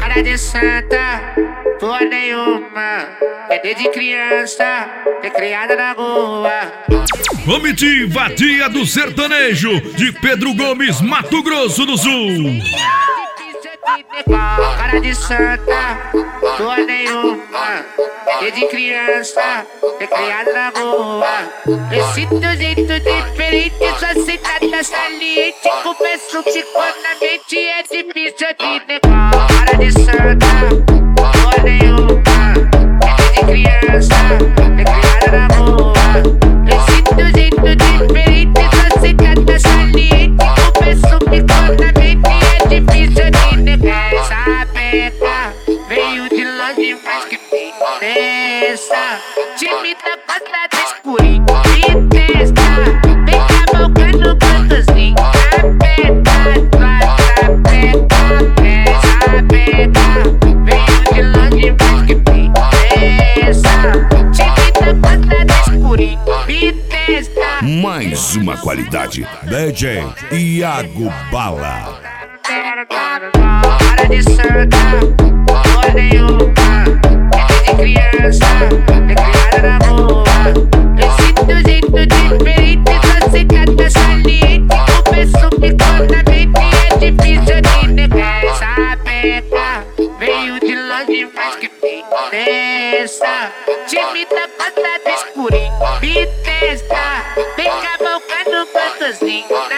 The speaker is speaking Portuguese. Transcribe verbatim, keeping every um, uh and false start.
cara de santa, porra nenhuma. É desde criança, é criada na rua. Comitiva Dia do Sertanejo de Pedro Gomes, Mato Grosso do Sul. Cara de santa, porra nenhuma. Desde criança, é criada na rua. Esse teu jeito diferente, sua cidade saliente. Começo psicologicamente, é difícil de negar. Cara de santa, porra nenhuma. Desde criança, é criada na rua. Esse teu jeito diferente, sua cidade saliente. Começo psicologicamente, é difícil de negar. Essa peca veio de longe, mas que testa. Time da passada escurinho, me testa. Vem cavalcando cantozinho. Aperta, aperta, aperta. Essa peca veio de longe, mas que testa. Time da passada escurinho, me testa. Mais uma qualidade, D J Iago Bala. Cara de santa, porra nenhuma. É desde criança, é criada na rua. Esse teu jeito diferente, sua cidade saliente. Começo psicologicamente, é difícil de negar. Essa peca veio de longe, mas que tem testa. Time da passada escurinho, me testa. Vem cavalcando cantozinho.